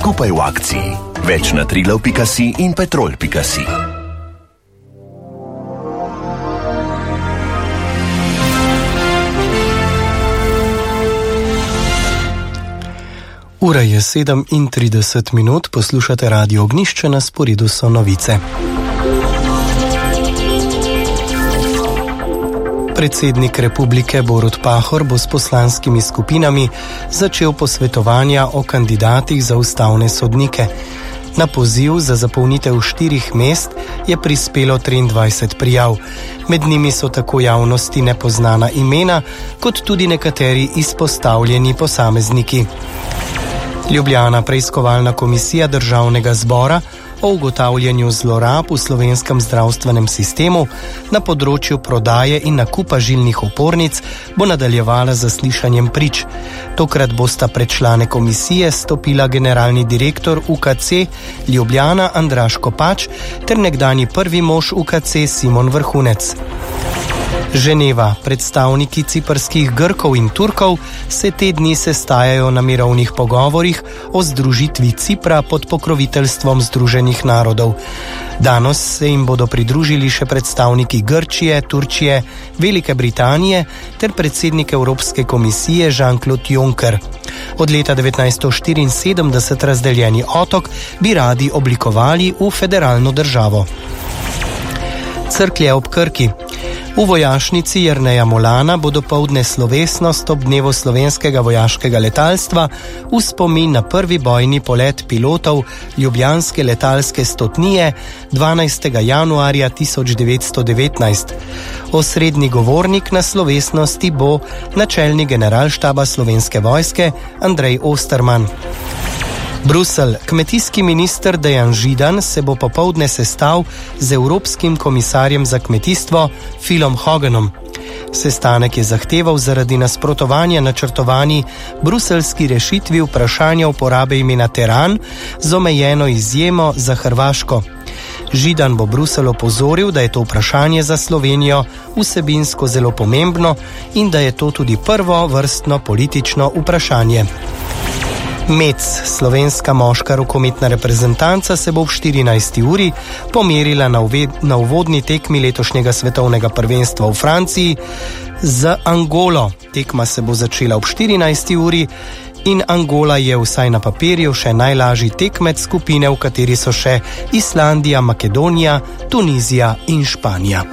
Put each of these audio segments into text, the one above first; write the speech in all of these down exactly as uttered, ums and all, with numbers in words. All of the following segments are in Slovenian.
skupaj v akciji. Več na trilav pika si in petrol pika si. Ura je sedem in trideset minut, poslušate Radio Ognjišče, na sporedu so novice. Predsednik republike Borut Pahor bo s poslanskimi skupinami začel posvetovanja o kandidatih za ustavne sodnike. Na poziv za zapolnitev štirih mest je prispelo triindvajset prijav. Med njimi so tako javnosti nepoznana imena, kot tudi nekateri izpostavljeni posamezniki. Ljubljana preiskovalna komisija Državnega zbora o ugotavljanju zlorab v slovenskem zdravstvenem sistemu na področju prodaje in nakupa žilnih opornic bo nadaljevala z zaslišanjem prič. Tokrat bosta pred člane komisije stopila generalni direktor U K C Ljubljana Andraž Kopač ter nekdanji prvi mož U K C Simon Vrhunec. Ženeva, predstavniki ciprskih Grkov in Turkov se te dni sestajajo na mirovnih pogovorih o združitvi Cipra pod pokroviteljstvom Združenih narodov. Danes se jim bodo pridružili še predstavniki Grčije, Turčije, Velike Britanije ter predsednik Evropske komisije Jean-Claude Juncker. Od leta devetnajststo štiriinsedemdeset razdeljeni otok bi radi oblikovali v federalno državo. Cerklje ob Krki. V vojašnici Jerneja Molana bo dopoldne slovesnost ob dnevu slovenskega vojaškega letalstva v spomin na prvi bojni polet pilotov ljubljanske letalske stotnije dvanajstega januarja tisoč devetsto devetnajst. Osrednji govornik na slovesnosti bo načelnik generalštaba Slovenske vojske Andrej Osterman. Bruselj. Kmetijski minister Dejan Židan se bo popoldne sestal z Evropskim komisarjem za kmetijstvo Philom Hoganom. Sestanek je zahteval zaradi nasprotovanja načrtovani bruseljski rešitvi vprašanja uporabe imena teran z omejeno izjemo za Hrvaško. Židan bo Bruselj opozoril, da je to vprašanje za Slovenijo vsebinsko zelo pomembno in da je to tudi prvo vrstno politično vprašanje. Mec, slovenska moška rokometna reprezentanca, se bo v štirinajsti uri pomerila na, uved, na uvodni tekmi letošnjega svetovnega prvenstva v Franciji z Angolo. Tekma se bo začela ob štirinajsti uri in Angola je vsaj na papirju še najlažji tekmec skupine, v kateri so še Islandija, Makedonija, Tunizija in Španija.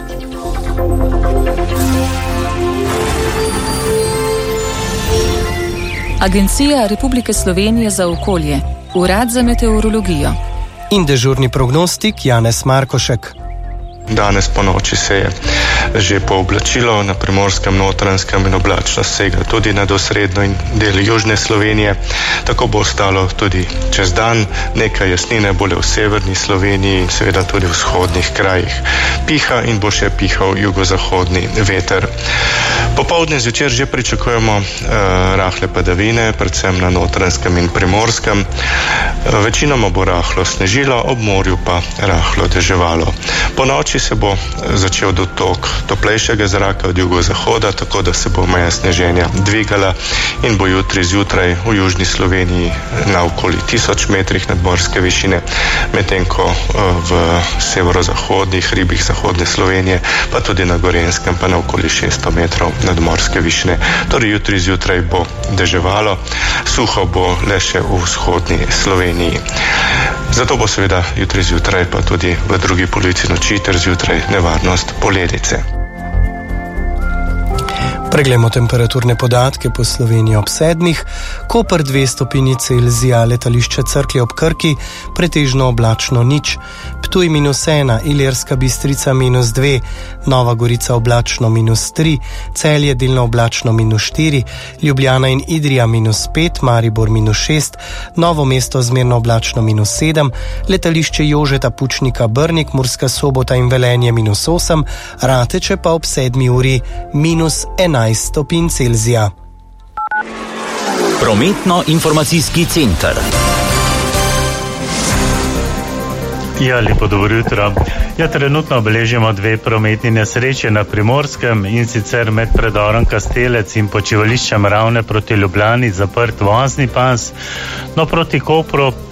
Agencija Republike Slovenije za okolje, Urad za meteorologijo in dežurni prognostik Janez Markošek. Danes po noči se je že pooblačilo, na Primorskem, Notranjskem in oblačnost sega tudi nad osrednjo in del južne Slovenije. Tako bo ostalo tudi čez dan, nekaj jasnine bo le v severni Sloveniji in seveda tudi v vzhodnih krajih. Piha in bo še pihal jugozahodni veter. Popoldne zvečer že pričakujemo uh, rahle padavine, predvsem na Notranjskem in Primorskem. Uh, večinoma bo rahlo snežilo, ob morju pa rahlo deževalo. Po noči se bo začel dotok toplejšega zraka od jugozahoda, tako da se bo meja sneženja dvigala in bo jutri zjutraj v južni Sloveniji na okoli tisoč metrih nadmorske višine, medtem ko v severozahodnih hribih zahodne Slovenije, pa tudi na Gorenjskem, pa na okoli šeststo metrov nadmorske višine. Torej jutri zjutraj bo deževalo, suho bo le še v vzhodni Sloveniji. Zato bo seveda jutri zjutraj, pa tudi v drugi polovici noči ter zjutraj nevarnost poledice. Preglejmo temperaturne podatke po Sloveniji ob sedmih. Koper dve stopinji Celzija, letališče Cerklje ob Krki pretežno oblačno nič. Ptuj minus ena, Ilirska Bistrica minus dve, Nova Gorica oblačno minus tri, Celje delno oblačno minus štiri, Ljubljana in Idrija minus pet, Maribor minus šest, Novo mesto zmerno oblačno minus sedem, letališče Jožeta Pučnika Brnik, Murska Sobota in Velenje minus osem, Rateče pa ob sedmi uri minus enajst stopinj Celzija. Prometno-informacijski center. Ja, lepo dobro jutro. Ja, trenutno obeležimo dve prometni nesreče na Primorskem, in sicer med predorom Kastelec in počivališčem Ravne proti Ljubljani zaprt vozni pas, no proti Kopru